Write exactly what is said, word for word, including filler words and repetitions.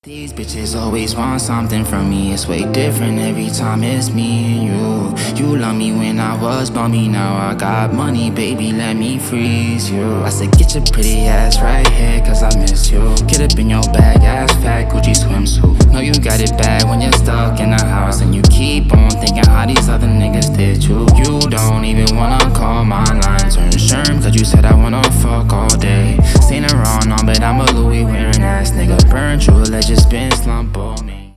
These bitches always want something from me. It's way different every time it's me and you. You love me when I was bummy, now I got money, baby, let me freeze you. I said get your pretty ass right here, cause I miss you. Get up in your bag, ass fat, Gucci swimsuit. Know you got it bad when you're stuck in the house, and you keep on thinking how these other niggas